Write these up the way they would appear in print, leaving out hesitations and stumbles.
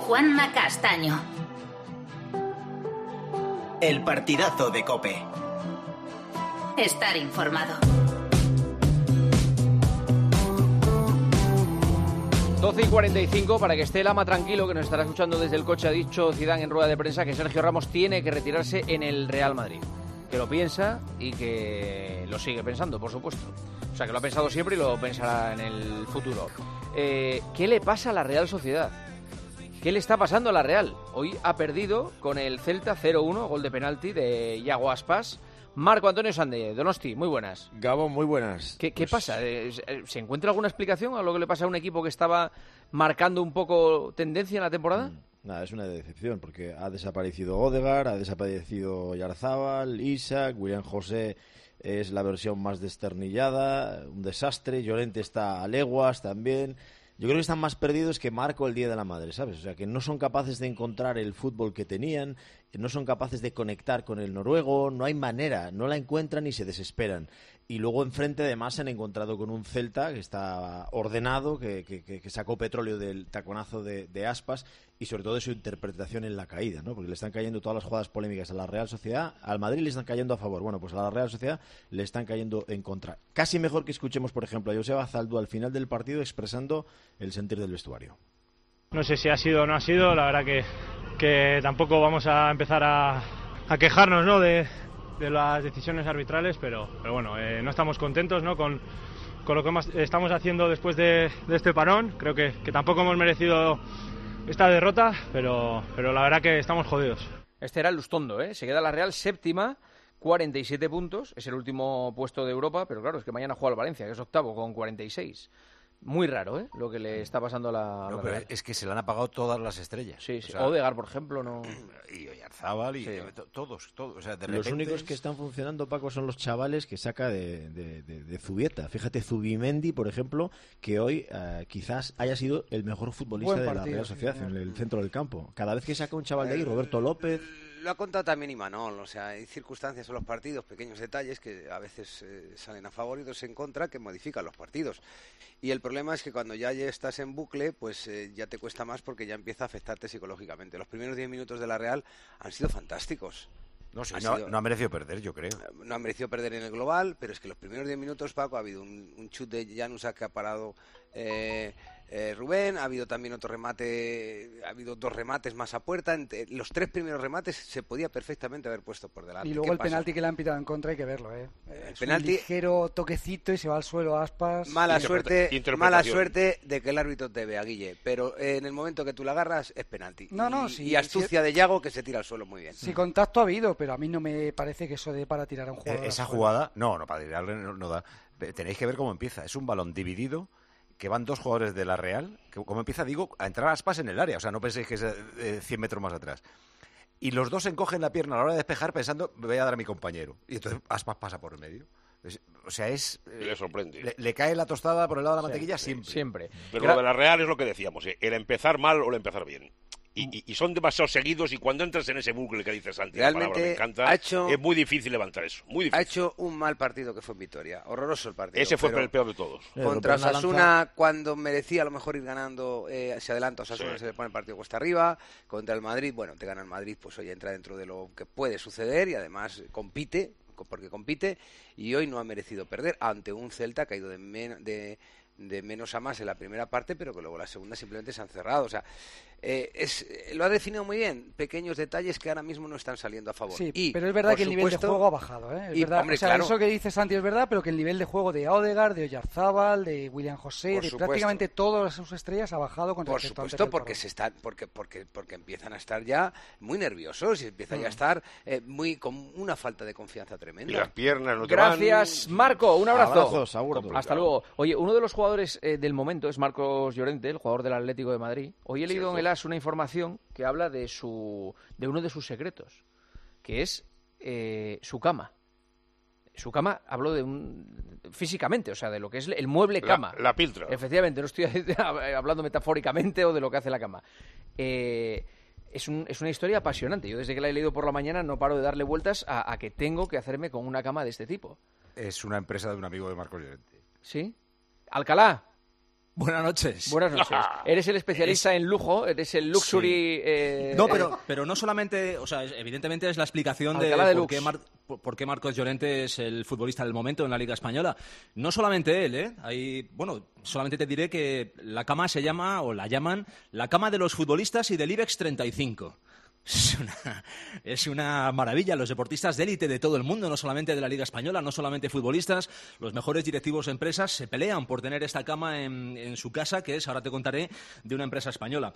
Juanma Castaño. El partidazo de COPE. Estar informado. 12:45, para que esté el ama tranquilo, que nos estará escuchando desde el coche. Ha dicho Zidane en rueda de prensa que Sergio Ramos tiene que retirarse en el Real Madrid. Que lo piensa y que lo sigue pensando, por supuesto. O sea, que lo ha pensado siempre y lo pensará en el futuro. ¿Qué le pasa a la Real Sociedad? ¿Qué le está pasando a la Real? Hoy ha perdido con el Celta 0-1, gol de penalti de Iago Aspas. Marco Antonio Sande, Donosti, muy buenas. Gabo, muy buenas. ¿Qué pasa? ¿Se encuentra alguna explicación a lo que le pasa a un equipo que estaba marcando un poco tendencia en la temporada? Nada, es una decepción, porque ha desaparecido Odegaard, ha desaparecido Oyarzábal, Isak, William José es la versión más desternillada, un desastre, Llorente está a leguas también. Yo creo que están más perdidos que Marco el Día de la Madre, ¿sabes? O sea, que no son capaces de encontrar el fútbol que tenían, no son capaces de conectar con el noruego, no hay manera, no la encuentran y se desesperan. Y luego enfrente además se han encontrado con un Celta que está ordenado, que sacó petróleo del taconazo de Aspas y sobre todo de su interpretación en la caída, ¿no? Porque le están cayendo todas las jugadas polémicas a la Real Sociedad, al Madrid le están cayendo a favor, bueno, pues a la Real Sociedad le están cayendo en contra. Casi mejor que escuchemos, por ejemplo, a Joseba Zaldú al final del partido expresando el sentir del vestuario. No sé si ha sido o no ha sido, la verdad que tampoco vamos a empezar a quejarnos, ¿no?, de las decisiones arbitrales, pero bueno, no estamos contentos, ¿no?, con lo que estamos haciendo después de este parón. Creo que tampoco hemos merecido esta derrota, pero la verdad que estamos jodidos. Este era el Lustondo, ¿eh? Se queda la Real séptima, 47 puntos, es el último puesto de Europa, pero claro, es que mañana juega el Valencia, que es octavo, con 46. Muy raro, ¿eh?, lo que le está pasando a la Real. Es que se le han apagado todas las estrellas. Sí, o sea, Odegaard, por ejemplo, no... Y Oyarzábal, y sí. todos. O sea, de repente... Los únicos que están funcionando, Paco, son los chavales que saca de Zubieta. Fíjate, Zubimendi, por ejemplo, que hoy quizás haya sido el mejor futbolista de la Real Sociedad en el centro del campo. Cada vez que saca un chaval de ahí, Roberto López... Lo ha contado también Imanol, o sea, hay circunstancias en los partidos, pequeños detalles que a veces salen a favor y otros en contra, que modifican los partidos. Y el problema es que cuando ya estás en bucle, pues ya te cuesta más porque ya empieza a afectarte psicológicamente. Los primeros 10 minutos de la Real han sido fantásticos. No ha merecido perder, yo creo. No ha merecido perder en el global, pero es que los primeros 10 minutos, Paco, ha habido un chut de Januzaj que ha parado Rubén, ha habido también otro remate, ha habido 2 remates más a puerta. Los 3 primeros remates se podía perfectamente haber pusto por delante. Y luego el penalti que le han pitado en contra hay que verlo, ¿eh? El penalti, un ligero toquecito y se va al suelo Aspas. Mala suerte de que el árbitro te vea, Guille, pero en el momento que tú la agarras es penalti. Y astucia de Yago que se tira al suelo muy bien. Sí, contacto ha habido, pero a mí no me parece que eso dé para tirar a un jugador. Esa jugada, no, para tirarle no da. Tenéis que ver cómo empieza. Es un balón dividido, que van 2 jugadores de la Real, que como empieza, a entrar a Aspas en el área. O sea, no penséis que es 100 metros más atrás. Y los dos encogen la pierna a la hora de despejar pensando, me voy a dar a mi compañero. Y entonces Aspas pasa por el medio. O sea, le sorprende. Le cae la tostada por el lado de la mantequilla siempre. Pero lo de la Real es lo que decíamos, el empezar mal o el empezar bien. Y son demasiado seguidos, y cuando entras en ese bucle que dice Santi, realmente me encanta, es muy difícil levantar eso. Muy difícil. Ha hecho un mal partido que fue en Vitoria, horroroso el partido. Ese fue el peor de todos. Contra Osasuna, cuando merecía a lo mejor ir ganando, se adelanta Osasuna, se le pone el partido cuesta arriba. Contra el Madrid, bueno, te gana el Madrid, pues hoy entra dentro de lo que puede suceder y además compite, y hoy no ha merecido perder ante un Celta que ha ido de menos a más en la primera parte, pero que luego la segunda simplemente se han cerrado. O sea, lo ha definido muy bien, pequeños detalles que ahora mismo no están saliendo a favor. Sí, pero es verdad que el nivel de juego ha bajado, ¿eh? Es verdad, hombre, o sea, claro. Eso que dice Santi es verdad, pero que el nivel de juego de Odegaard, de Oyarzábal, de William José, de prácticamente todas sus estrellas ha bajado con respecto a antes del parón. Porque empiezan a estar ya muy nerviosos y empiezan ya a estar con una falta de confianza tremenda. Y las piernas no te Gracias, Marco, un abrazo. Abrazos, hasta luego. Oye, uno de los jugadores del momento es Marcos Llorente, el jugador del Atlético de Madrid. Hoy he leído en el AS una información que habla de uno de sus secretos, que es su cama. Su cama, hablo físicamente, o sea, de lo que es el mueble cama. La piltra. Efectivamente, no estoy hablando metafóricamente o de lo que hace la cama. Es una historia apasionante. Yo desde que la he leído por la mañana no paro de darle vueltas a que tengo que hacerme con una cama de este tipo. Es una empresa de un amigo de Marcos Llorente. ¿Sí? Alcalá. Buenas noches. Buenas noches. Eres el especialista en lujo, eres el luxury... Sí. No, pero no solamente... O sea, evidentemente es la explicación de por qué Marcos Llorente es el futbolista del momento en la Liga Española. No solamente él, ¿eh? Solamente te diré que la cama se llama, o la llaman, la cama de los futbolistas y del IBEX 35. Es una maravilla. Los deportistas de élite de todo el mundo, no solamente de la Liga Española, no solamente futbolistas, los mejores directivos de empresas se pelean por tener esta cama en su casa, que es, ahora te contaré, de una empresa española.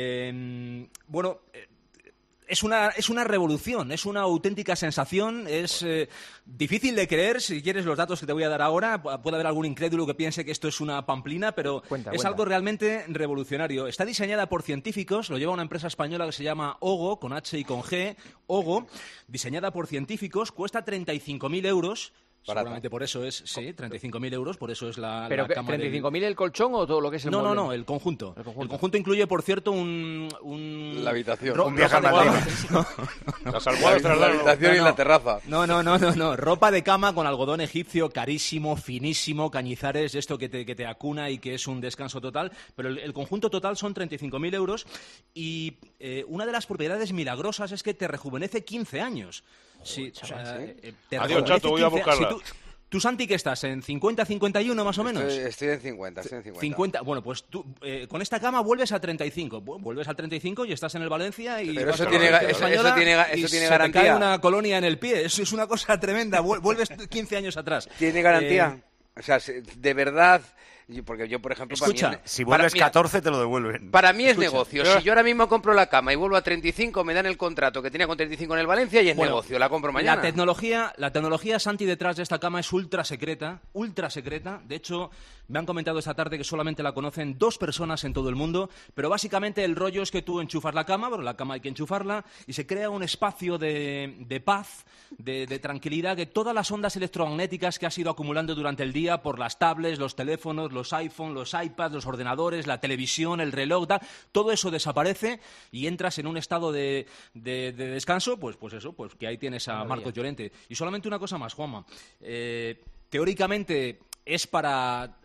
Es una revolución, es una auténtica sensación, es difícil de creer. Si quieres los datos que te voy a dar ahora, puede haber algún incrédulo que piense que esto es una pamplina, pero cuenta. Algo realmente revolucionario. Está diseñada por científicos, lo lleva una empresa española que se llama Ogo, con H y con G, Ogo, diseñada por científicos, cuesta 35.000 euros. Seguramente por eso es, 35.000 euros, por eso es la ¿Pero cama. ¿35.000 el colchón o todo lo que es el mueble? No, el conjunto. El conjunto incluye, por cierto, la habitación. Un viaje a Las almohadas tras la habitación y la terraza. No. Ropa de cama con algodón egipcio, carísimo, finísimo, Cañizares, esto que te acuna y que es un descanso total. Pero el conjunto total son 35.000 euros y una de las propiedades milagrosas es que te rejuvenece 15 años. Sí, Adiós, chato, voy a buscarla. ¿Tú, Santi, qué estás? ¿En 50, 51 más o menos? Estoy en 50. Bueno, pues tú con esta cama vuelves a 35. Vuelves al 35 y estás en el Valencia y pero vas eso tiene garantía. Te cae una colonia en el pie. Eso es una cosa tremenda. Vuelves 15 años atrás. ¿Tiene garantía? O sea, de verdad... Porque yo, por ejemplo... Escucha, si vuelves 14 te lo devuelven. Para mí es negocio. Si yo ahora mismo compro la cama y vuelvo a 35, me dan el contrato que tenía con 35 en el Valencia y es negocio. La compro mañana. La tecnología, Santi, detrás de esta cama es ultra secreta. De hecho, me han comentado esta tarde que solamente la conocen 2 personas en todo el mundo. Pero básicamente el rollo es que tú enchufas la cama, la cama hay que enchufarla, y se crea un espacio de paz, de tranquilidad, que todas las ondas electromagnéticas que has ido acumulando durante el día por las tablets, los teléfonos, los iPhones, los iPads, los ordenadores, la televisión, el reloj, todo eso desaparece y entras en un estado de descanso, pues que ahí tienes a Marcos Llorente. Y solamente una cosa más, Juanma. Teóricamente es para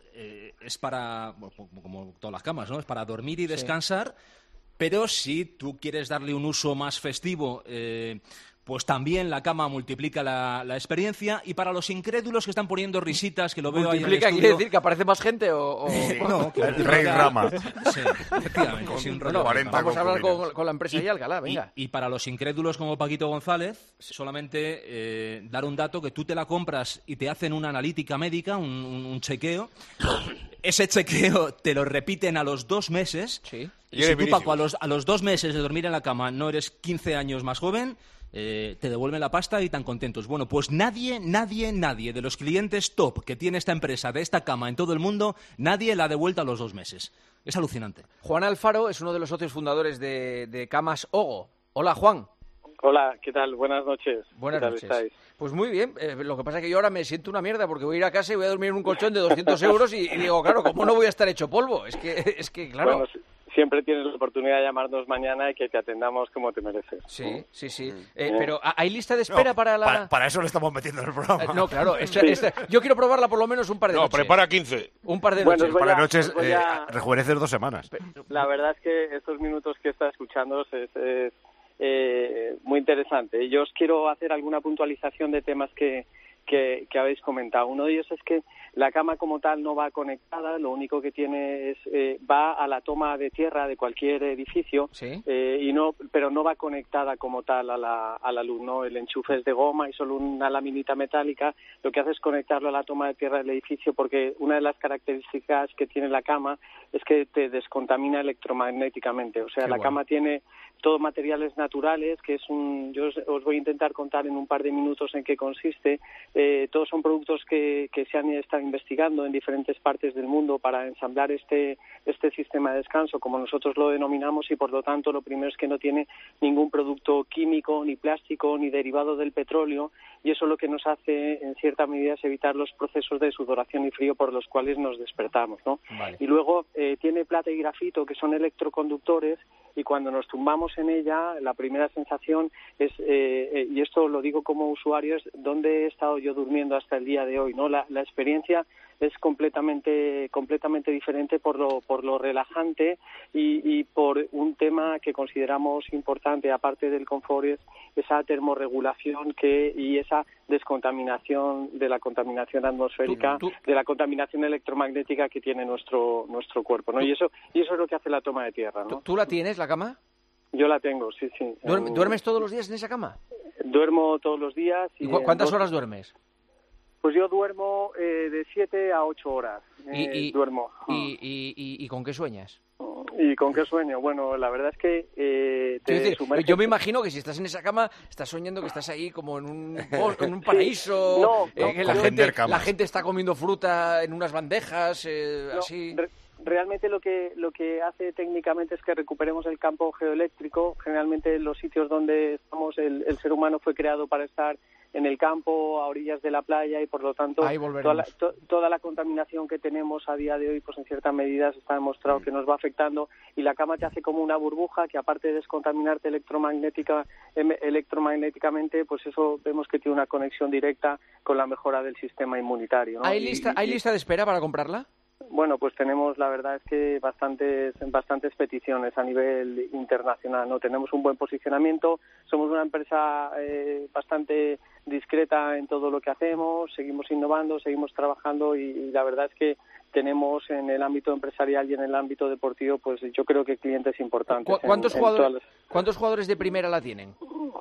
como todas las camas, ¿no? Es para dormir y descansar, pero si tú quieres darle un uso más festivo, pues también la cama multiplica la experiencia. Y para los incrédulos que están poniendo risitas, que lo veo ahí en el estudio... ¿Quiere decir que aparece más gente o...? No, que el Rey Rama. Sí, efectivamente. Vamos a hablar con la empresa y Alcalá, venga. Y para los incrédulos como Paquito González, solamente dar un dato, que tú te la compras y te hacen una analítica médica, un chequeo. Ese chequeo te lo repiten a los 2 meses. Sí. Y si tú, Paco, a los 2 meses de dormir en la cama no eres 15 años más joven... te devuelven la pasta y tan contentos. Bueno, pues nadie de los clientes top que tiene esta empresa, de esta cama en todo el mundo, nadie la ha devuelto a los 2 meses. Es alucinante. Juan Alfaro es uno de los socios fundadores de Camas Ogo. Hola, Juan. Hola, ¿qué tal? Buenas noches. Buenas noches. ¿Estáis? Pues muy bien. Lo que pasa es que yo ahora me siento una mierda porque voy a ir a casa y voy a dormir en un colchón de 200 euros y digo, claro, ¿cómo no voy a estar hecho polvo? Es que claro... Bueno, siempre tienes la oportunidad de llamarnos mañana y que te atendamos como te mereces. Sí. Pero ¿hay lista de espera para la...? Para eso le estamos metiendo en el programa. No, claro. Yo quiero probarla por lo menos un par de noches. No, prepara 15. Un par de noches. Un par de noches, rejuveneces 2 semanas. La verdad es que estos minutos que está escuchando es muy interesante. Yo os quiero hacer alguna puntualización de temas que habéis comentado. Uno de ellos es que la cama como tal no va conectada, lo único que tiene es va a la toma de tierra de cualquier edificio, ¿sí? Pero no va conectada como tal a la luz, ¿no? El enchufe es de goma y solo una laminita metálica. Lo que hace es conectarlo a la toma de tierra del edificio, porque una de las características que tiene la cama es que te descontamina electromagnéticamente. O sea, la cama tiene todo materiales naturales, que es yo os voy a intentar contar en un par de minutos en qué consiste. Todos son productos que se han estado investigando en diferentes partes del mundo para ensamblar este sistema de descanso, como nosotros lo denominamos, y por lo tanto lo primero es que no tiene ningún producto químico, ni plástico, ni derivado del petróleo, y eso lo que nos hace en cierta medida es evitar los procesos de sudoración y frío por los cuales nos despertamos, ¿no? Vale. Y luego tiene plata y grafito, que son electroconductores, y cuando nos tumbamos en ella, la primera sensación es, y esto lo digo como usuario, es dónde he estado yo durmiendo hasta el día de hoy, ¿no? La experiencia es completamente diferente por lo relajante y por un tema que consideramos importante, aparte del confort, es esa termorregulación y esa descontaminación de la contaminación atmosférica, de la contaminación electromagnética que tiene nuestro cuerpo, ¿no? Y eso es lo que hace la toma de tierra, ¿no? ¿Tú la tienes, la cama? Yo la tengo, sí. ¿Duermes todos los días en esa cama? Duermo todos los días. ¿Y cuántas horas duermes? Pues yo duermo de 7 a 8 horas. Duermo. ¿Y con qué sueñas? ¿Y con qué sueño? Bueno, la verdad es que... yo me imagino que si estás en esa cama, estás soñando que estás ahí como en un paraíso, que la gente está comiendo fruta en unas bandejas, así... Realmente lo que hace técnicamente es que recuperemos el campo geoeléctrico. Generalmente en los sitios donde estamos, el ser humano fue creado para estar en el campo, a orillas de la playa, y por lo tanto toda la contaminación que tenemos a día de hoy, pues en cierta medida se está demostrado que nos va afectando, y la cama te hace como una burbuja que, aparte de descontaminarte electromagnéticamente, pues eso vemos que tiene una conexión directa con la mejora del sistema inmunitario, ¿no? ¿Hay lista de espera para comprarla? Bueno, pues tenemos, la verdad es que bastantes peticiones a nivel internacional, ¿no? Tenemos un buen posicionamiento, somos una empresa bastante discreta en todo lo que hacemos, seguimos innovando, seguimos trabajando, y la verdad es que tenemos en el ámbito empresarial y en el ámbito deportivo, pues yo creo que clientes importantes. ¿Cuántos jugadores de primera la tienen?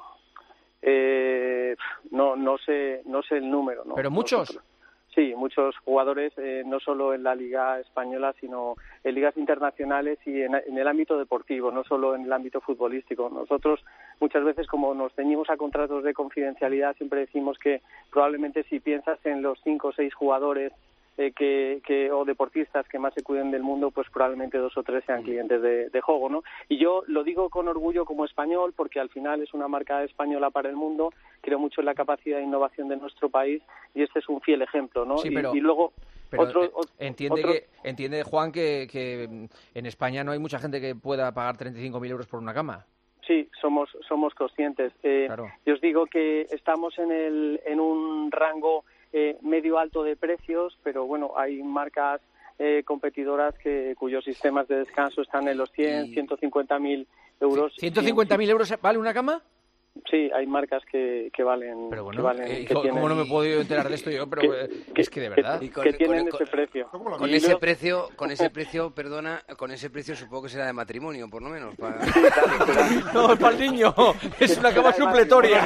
No sé el número, ¿no? ¿Pero muchos? Sí, muchos jugadores, no solo en la Liga Española, sino en ligas internacionales y en el ámbito deportivo, no solo en el ámbito futbolístico. Nosotros muchas veces, como nos ceñimos a contratos de confidencialidad, siempre decimos que probablemente si piensas en los 5 o 6 jugadores o deportistas que más se cuiden del mundo, pues probablemente 2 o 3 sean clientes de juego, ¿no? Y yo lo digo con orgullo como español, porque al final es una marca española para el mundo. Creo mucho en la capacidad de innovación de nuestro país, y este es un fiel ejemplo, ¿no? Sí, pero... y luego... Entiende, Juan, que en España no hay mucha gente que pueda pagar 35.000 euros por una cama. Sí, somos conscientes. Claro. Yo os digo que estamos en un rango medio alto de precios, pero bueno, hay marcas competidoras cuyos sistemas de descanso están en los 150.000 euros. ¿150.000 euros vale una cama? Sí, hay marcas que valen. Pero bueno, ¿cómo no me he podido enterar de esto yo? Pero es que de verdad. Que tienen ese precio. Con ese precio, con ese precio supongo que será de matrimonio, por lo menos. No, es para el niño. Es una cama supletoria.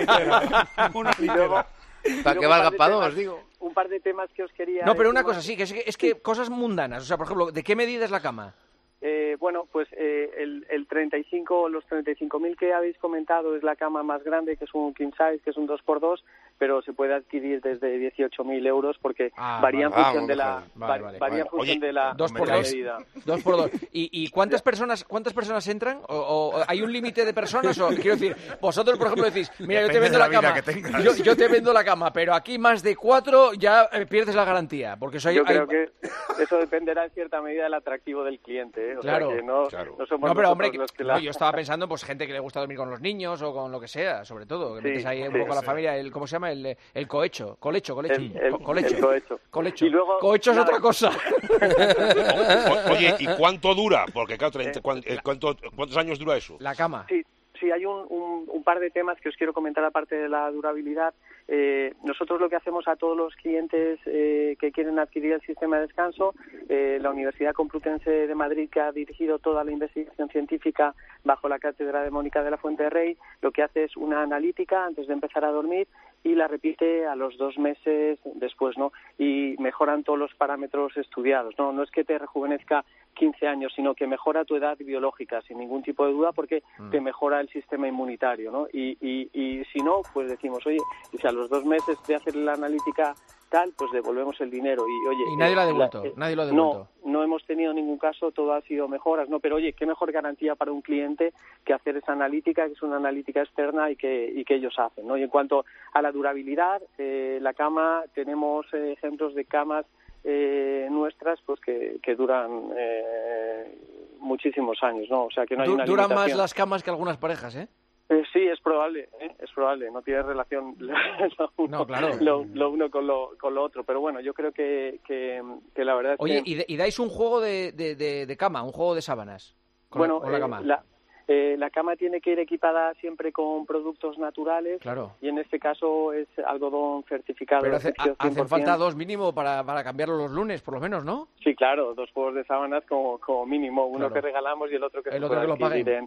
Para que valga para 2, digo. Un par de temas que os quería... No, pero una cosa sí, que es que cosas mundanas. O sea, por ejemplo, ¿de qué medida es la cama? Bueno, pues los 35.000 que habéis comentado es la cama más grande, que es un king size, que es un 2x2, pero se puede adquirir desde 18.000 euros porque varía en función de la medida. 2x2. ¿Y cuántas personas entran? ¿O hay un límite de personas? O quiero decir, vosotros, por ejemplo, decís, mira, yo te vendo la cama, yo te vendo la cama, pero aquí más de 4 ya pierdes la garantía. Porque yo creo que eso dependerá en cierta medida del atractivo del cliente, ¿eh? Claro. O sea, que no somos no, pero hombre, yo estaba pensando, pues gente que le gusta dormir con los niños o con lo que sea, sobre todo, que metes ahí un poco a la familia, ¿cómo se llama? El cohecho. Colecho. Y luego, cohecho es otra cosa. Oye, ¿y cuánto dura? Porque claro, ¿cuántos años dura eso? La cama. Sí, hay un par de temas que os quiero comentar aparte de la durabilidad. Nosotros lo que hacemos a todos los clientes que quieren adquirir el sistema de descanso, la Universidad Complutense de Madrid, que ha dirigido toda la investigación científica bajo la cátedra de Mónica de la Fuente Rey, lo que hace es una analítica antes de empezar a dormir y la repite a los 2 meses después, ¿no? Y mejoran todos los parámetros estudiados, ¿no? No es que te rejuvenezca 15 años, sino que mejora tu edad biológica, sin ningún tipo de duda, porque te mejora el sistema inmunitario, ¿no? Y si no, pues decimos, oye, y si a los 2 meses de hacer la analítica tal, pues devolvemos el dinero. Y nadie lo ha devuelto, nadie lo ha devuelto. No hemos tenido ningún caso, todo ha sido mejoras, ¿no? Pero oye, qué mejor garantía para un cliente que hacer esa analítica, que es una analítica externa y que ellos hacen, ¿no? Y en cuanto a la durabilidad, la cama, tenemos ejemplos de camas nuestras, pues que duran muchísimos años, ¿no? O sea, que no hay una duran limitación. más las camas que algunas parejas, ¿eh? Sí, es probable, no tiene relación lo uno con lo otro, pero bueno, yo creo que la verdad es que... Oye, ¿y dais un juego de cama, un juego de sábanas? Con la cama. La cama tiene que ir equipada siempre con productos naturales, claro. Y en este caso es algodón certificado. Pero hacen falta 2 mínimo para cambiarlo los lunes, por lo menos, ¿no? Sí, claro, 2 juegos de sábanas como mínimo, uno que regalamos y el otro que se puede adquirir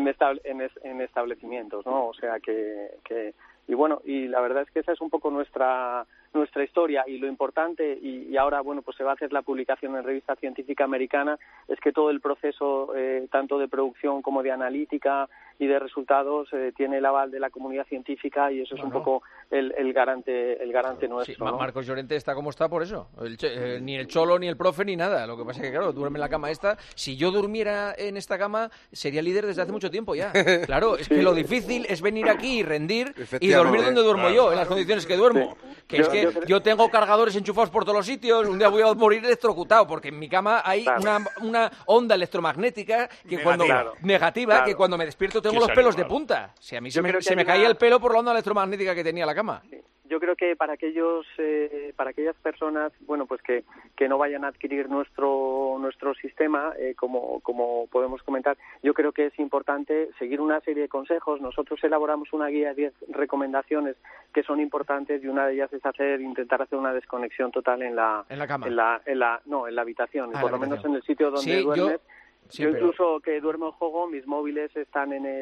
en establecimientos, ¿no? O sea que y bueno, y la verdad es que esa es un poco nuestra historia, y lo importante, y ahora bueno, pues se va a hacer la publicación en revista científica americana, es que todo el proceso tanto de producción como de analítica y de resultados tiene el aval de la comunidad científica, y eso es un poco el garante nuestro. Sí, ¿no? Marcos Llorente está como está por eso, ni el cholo ni el profe ni nada, lo que pasa es que claro, duerme en la cama esta. Si yo durmiera en esta cama sería líder desde hace mucho tiempo ya, claro, es que lo difícil es venir aquí y rendir y dormir donde duermo yo, en las condiciones que duermo, que es que yo tengo cargadores enchufados por todos los sitios, un día voy a morir electrocutado, porque en mi cama hay una onda electromagnética que negativa, que cuando me despierto tengo los pelos de punta. Si a mí se me caía el pelo por la onda electromagnética que tenía la cama. Sí. Yo creo que para aquellas personas, bueno, pues que no vayan a adquirir nuestro sistema, como podemos comentar, yo creo que es importante seguir una serie de consejos. Nosotros elaboramos una guía de 10 recomendaciones que son importantes, y una de ellas es intentar hacer una desconexión total en la cama, en la habitación, por lo menos en el sitio donde duermes. Yo incluso que duermo en juego, mis móviles están en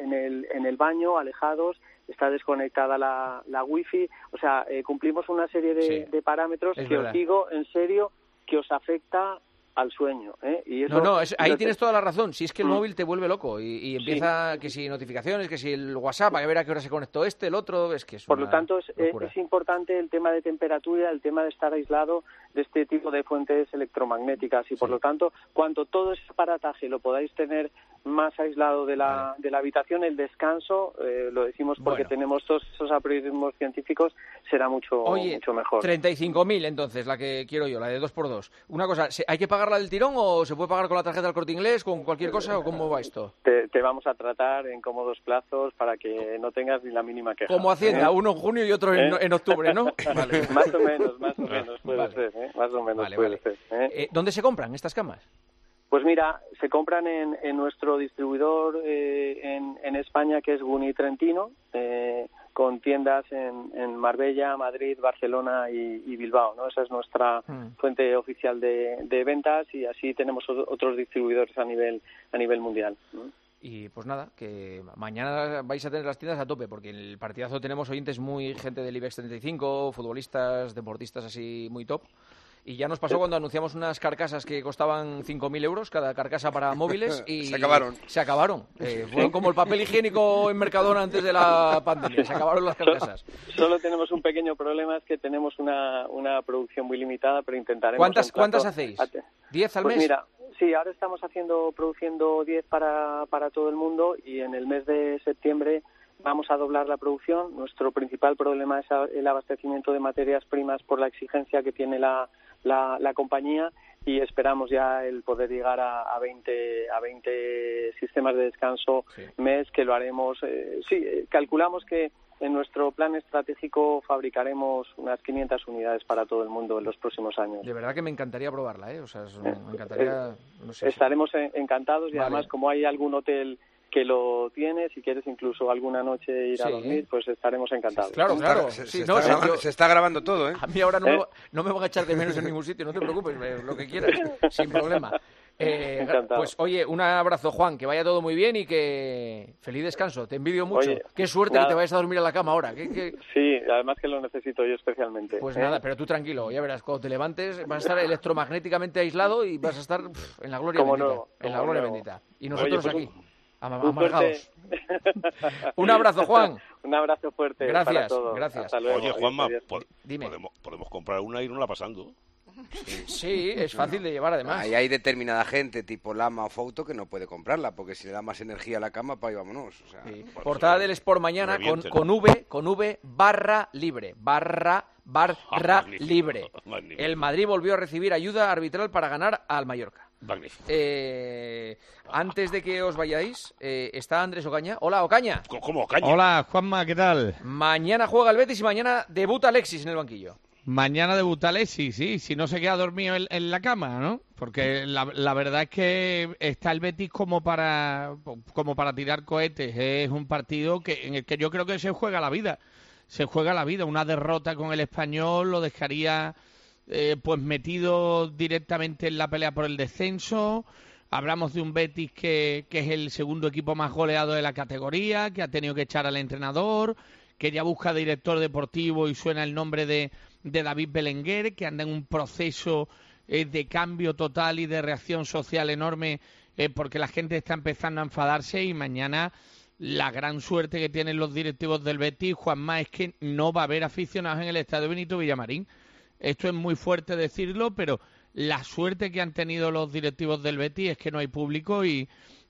el baño, alejados, está desconectada la wifi, o sea, cumplimos una serie de parámetros que os digo en serio que os afecta al sueño, Y eso, ahí tienes toda la razón. Si es que el móvil te vuelve loco y empieza que si notificaciones, que si el WhatsApp, a ver a qué hora se conectó el otro, es que es por lo tanto es importante el tema de temperatura, el tema de estar aislado de este tipo de fuentes electromagnéticas, y por lo tanto, cuanto todo ese aparataje lo podáis tener más aislado de la habitación, el descanso, lo decimos porque tenemos todos esos apriorismos científicos, será mucho mejor. 35.000 entonces, la que quiero yo, la de 2x2. Una cosa, ¿hay que pagarla del tirón o se puede pagar con la tarjeta del Corte Inglés, con cualquier cosa, o cómo va esto? Te vamos a tratar en cómodos plazos para que no tengas ni la mínima queja. Como Hacienda, uno en junio y otro en octubre, ¿no? Vale. Más o menos puede ser, Más o menos puede ser. ¿Dónde se compran estas camas? Pues mira, se compran en nuestro distribuidor en España, que es Guni Trentino, con tiendas en Marbella, Madrid, Barcelona y Bilbao, ¿no? Esa es nuestra fuente oficial de ventas, y así tenemos otros distribuidores a nivel mundial, ¿no? Y pues nada, que mañana vais a tener las tiendas a tope, porque en el partidazo tenemos oyentes gente del IBEX 35, futbolistas, deportistas así muy top. Y ya nos pasó cuando anunciamos unas carcasas que costaban 5.000 euros cada carcasa para móviles y se acabaron. Fueron como el papel higiénico en Mercadona antes de la pandemia. Se acabaron las carcasas. Solo tenemos un pequeño problema, es que tenemos una producción muy limitada, pero intentaremos... ¿Cuántas hacéis? ¿10 al mes? Mira, sí, ahora estamos produciendo 10 para todo el mundo, y en el mes de septiembre vamos a doblar la producción. Nuestro principal problema es el abastecimiento de materias primas por la exigencia que tiene la compañía, y esperamos ya el poder llegar a 20 sistemas de descanso mes, que lo haremos. Calculamos que en nuestro plan estratégico fabricaremos unas 500 unidades para todo el mundo en los próximos años. De verdad que me encantaría probarla, O sea, me encantaría... No sé, estaremos encantados, y además, como hay algún hotel que lo tiene, si quieres incluso alguna noche ir a dormir, pues estaremos encantados. Claro. Se está grabando todo, A mí ahora no me van a echar de menos en ningún sitio, no te preocupes, lo que quieras, sin problema. Pues oye, un abrazo, Juan, que vaya todo muy bien y que feliz descanso, te envidio mucho. Qué suerte que te vayas a dormir a la cama ahora. Sí, además que lo necesito yo especialmente. Pues nada, pero tú tranquilo, ya verás, cuando te levantes vas a estar electromagnéticamente aislado y vas a estar en la gloria bendita. Bendita. Y nosotros aquí. Amargados. Un abrazo, Juan. Un abrazo fuerte. Gracias, para todos. Gracias. Hasta luego. Oye, Juanma, Dime. podemos comprar una y irnosla pasando. Sí, es fácil de llevar además. Ahí hay determinada gente tipo Lama o Fouto que no puede comprarla, porque si le da más energía a la cama, pues ahí vámonos. O sea, Portada del Sport mañana con V barra libre. Libre. El Madrid volvió a recibir ayuda arbitral para ganar al Mallorca. Magnífico. Antes de que os vayáis, está Andrés Ocaña. Hola, Ocaña. ¿Cómo Ocaña? Hola, Juanma, ¿qué tal? Mañana juega el Betis y mañana debuta Alexis en el banquillo. Mañana debuta Alexis, sí, si no se queda dormido en la cama, ¿no? Porque la verdad es que está el Betis como para tirar cohetes. Es un partido en el que yo creo que se juega la vida. Se juega la vida. Una derrota con el Español lo dejaría pues metido directamente en la pelea por el descenso. Hablamos de un Betis que es el segundo equipo más goleado de la categoría, que ha tenido que echar al entrenador, que ya busca director deportivo y suena el nombre de David Belenguer, que anda en un proceso de cambio total y de reacción social enorme porque la gente está empezando a enfadarse y mañana la gran suerte que tienen los directivos del Betis, Juanma, es que no va a haber aficionados en el estadio Benito Villamarín. Esto es muy fuerte decirlo, pero la suerte que han tenido los directivos del Betis es que no hay público y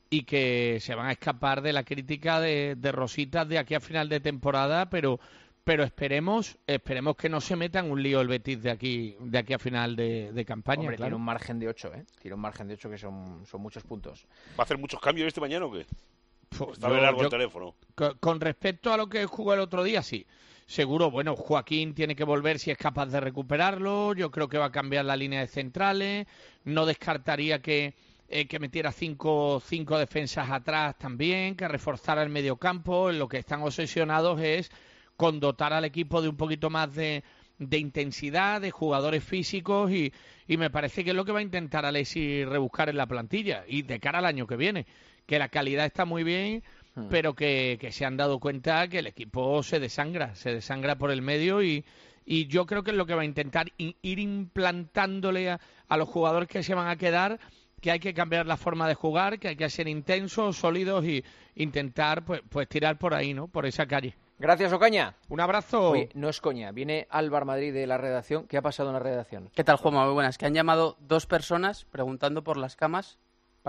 que se van a escapar de la crítica de Rositas de aquí a final de temporada, pero esperemos que no se meta en un lío el Betis de aquí a final de campaña. Hombre, claro. Tiene un margen de 8, Tiene un margen de 8 que son muchos puntos. ¿Va a hacer muchos cambios este mañana o qué? Está largo el teléfono. Con respecto a lo que jugó el otro día, sí. Seguro, bueno, Joaquín tiene que volver si es capaz de recuperarlo. Yo creo que va a cambiar la línea de centrales. No descartaría que metiera cinco defensas atrás también, que reforzara el mediocampo. En lo que están obsesionados es con dotar al equipo de un poquito más de intensidad, de jugadores físicos y me parece que es lo que va a intentar Alexis rebuscar en la plantilla y de cara al año que viene, que la calidad está muy bien, pero que se han dado cuenta que el equipo se desangra por el medio y yo creo que es lo que va a intentar ir implantándole a los jugadores que se van a quedar, que hay que cambiar la forma de jugar, que hay que ser intensos, sólidos y intentar pues tirar por ahí, ¿no? Por esa calle. Gracias, Ocaña. Un abrazo. Oye, no es coña. Viene Álvaro Madrid de la redacción. ¿Qué ha pasado en la redacción? ¿Qué tal, Juanma? Muy buenas. Que han llamado 2 personas preguntando por las camas.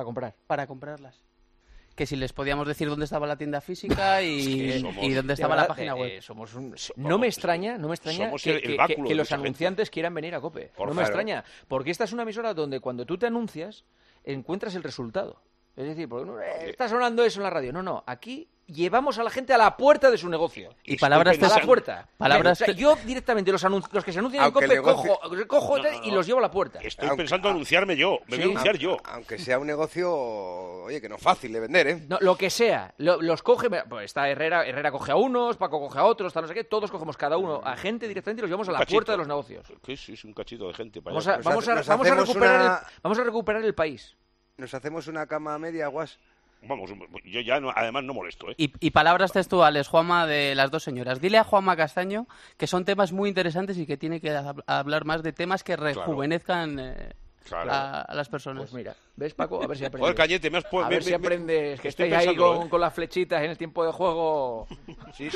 Para comprarlas. Que si les podíamos decir dónde estaba la tienda física y dónde estaba la página web. No me extraña que los anunciantes quieran venir a COPE. Me extraña. Porque esta es una emisora donde cuando tú te anuncias encuentras el resultado. Es decir, está sonando eso en la radio. No, aquí llevamos a la gente a la puerta de su negocio. Y palabras a la puerta. Yo directamente los que se anuncian en COPE cojo y los llevo a la puerta. Estoy pensando anunciarme yo. Me voy a anunciar yo. Aunque sea un negocio, oye, que no es fácil de vender, ¿eh? No, lo que sea. Los coge, pues está Herrera coge a unos, Paco coge a otros, no sé qué, todos cogemos cada uno a gente directamente y los llevamos a la puerta de los negocios. Sí, es un cachito de gente. Vamos a recuperar el país. Nos hacemos una cama media, Guas. Vamos, yo ya además no molesto, ¿eh? Y palabras textuales, Juanma, de las 2 señoras. Dile a Juanma Castaño que son temas muy interesantes y que tiene que hablar más de temas que rejuvenezcan a las personas. Pues mira, ¿ves, Paco? A ver si aprendes. Joder, Cañete, a ver si aprendes, que estáis ahí con las flechitas en el tiempo de juego. Sí.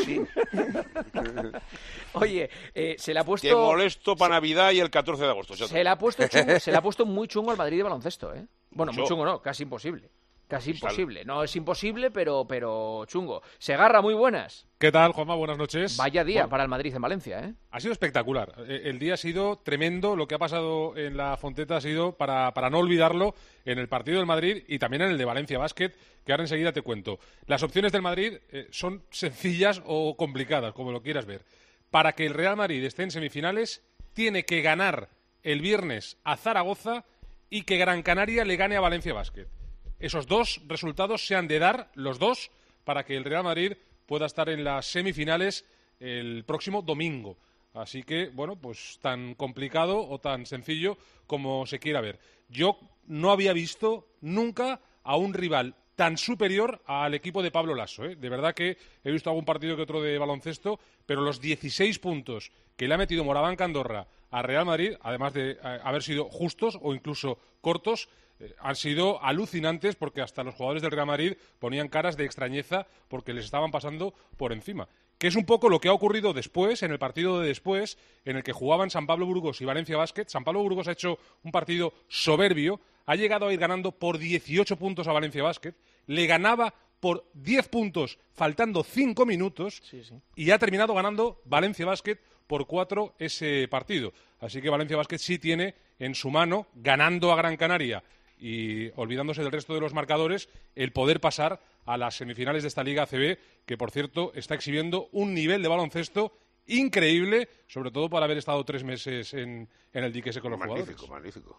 Oye, se le ha puesto... Te molesto para Navidad y el 14 de agosto. Se le ha puesto muy chungo al Madrid de baloncesto, ¿eh? Bueno, muy chungo no, casi imposible. No es imposible, pero chungo. Segarra, muy buenas. ¿Qué tal, Juanma? Buenas noches. Vaya día para el Madrid en Valencia, ¿eh? Ha sido espectacular. El día ha sido tremendo. Lo que ha pasado en la Fonteta ha sido para no olvidarlo en el partido del Madrid y también en el de Valencia Basket, que ahora enseguida te cuento. Las opciones del Madrid son sencillas o complicadas, como lo quieras ver. Para que el Real Madrid esté en semifinales, tiene que ganar el viernes a Zaragoza y que Gran Canaria le gane a Valencia Basket. Esos 2 resultados se han de dar, los 2, para que el Real Madrid pueda estar en las semifinales el próximo domingo. Así que, bueno, pues tan complicado o tan sencillo como se quiera ver. Yo no había visto nunca a un rival tan superior al equipo de Pablo Lasso, ¿eh? De verdad que he visto algún partido que otro de baloncesto, pero los 16 puntos que le ha metido Moraván Andorra a Real Madrid, además de haber sido justos o incluso cortos, han sido alucinantes porque hasta los jugadores del Real Madrid ponían caras de extrañeza porque les estaban pasando por encima. Que es un poco lo que ha ocurrido después, en el partido de después, en el que jugaban San Pablo Burgos y Valencia Basket. San Pablo Burgos ha hecho un partido soberbio, ha llegado a ir ganando por 18 puntos a Valencia Basket, le ganaba por 10 puntos faltando 5 minutos y ha terminado ganando Valencia Basket por 4 ese partido. Así que Valencia Basket sí tiene en su mano, ganando a Gran Canaria y olvidándose del resto de los marcadores, el poder pasar a las semifinales de esta Liga ACB, que por cierto está exhibiendo un nivel de baloncesto increíble, sobre todo para haber estado 3 meses en el dique ese con los jugadores. Magnífico.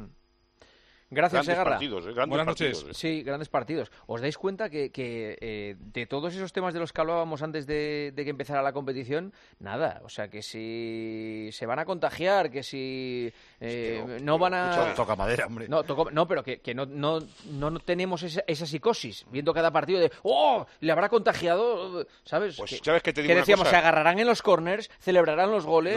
Gracias, Segarra. Buenas noches. Sí, grandes partidos. ¿Os dais cuenta que de todos esos temas de los que hablábamos antes de que empezara la competición, nada? O sea, que si se van a contagiar, que si no van a... Toca madera, hombre. No, pero que no tenemos esa psicosis, viendo cada partido de ¡oh! ¿Le habrá contagiado? ¿Sabes? Pues, ¿sabes qué te digo? Que decíamos, se agarrarán en los corners, celebrarán los goles,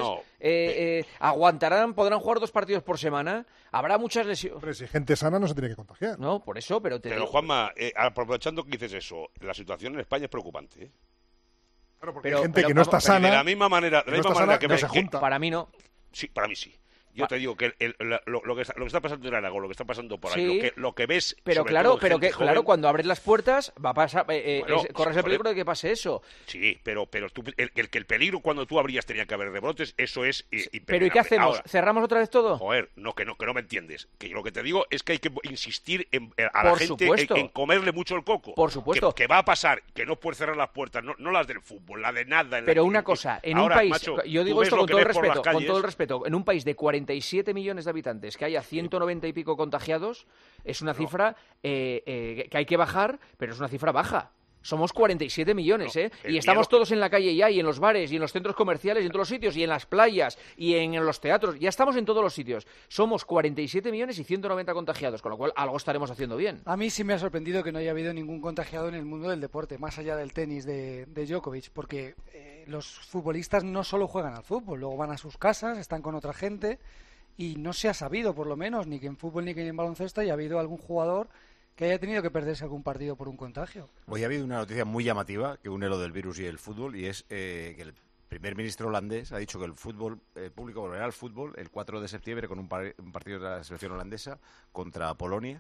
aguantarán, podrán jugar 2 partidos por semana, habrá muchas lesiones. Pero si gente sana no se tiene que contagiar. No, por eso, pero Juanma, aprovechando que dices eso, la situación en España es preocupante. Claro, porque hay gente que no está sana. De la misma manera que no se junta. Para mí no. Sí, para mí sí. Yo te digo que lo que está pasando en Aragón, lo que está pasando por ahí, lo que ves... Pero claro, cuando abres las puertas va a pasar, corres el peligro de que pase eso. Sí, pero el peligro cuando tú abrías tenía que haber rebrotes, eso es... Pero ¿y qué hacemos? Ahora, ¿Cerramos otra vez todo? Joder, que no me entiendes. Que lo que te digo es que hay que insistir a la gente en comerle mucho el coco. Por supuesto. Que va a pasar, que no puedes cerrar las puertas, no las del fútbol, la de nada. Pero una cosa, en un país... Macho, yo digo esto con todo el respeto, en un país de 47 millones de habitantes, que haya 190 y pico contagiados, es una cifra que hay que bajar, pero es una cifra baja. Somos 47 millones, y estamos todos en la calle ya, y en los bares, y en los centros comerciales, y en todos los sitios, y en las playas, y en los teatros. Ya estamos en todos los sitios. Somos 47 millones y 190 contagiados, con lo cual algo estaremos haciendo bien. A mí sí me ha sorprendido que no haya habido ningún contagiado en el mundo del deporte, más allá del tenis de Djokovic, porque los futbolistas no solo juegan al fútbol, luego van a sus casas, están con otra gente, y no se ha sabido, por lo menos, ni que en fútbol ni que en baloncesto haya habido algún jugador que haya tenido que perderse algún partido por un contagio. Hoy ha habido una noticia muy llamativa que une lo del virus y el fútbol, y es que el primer ministro holandés ha dicho que el fútbol público volverá al fútbol el 4 de septiembre con un partido de la selección holandesa contra Polonia,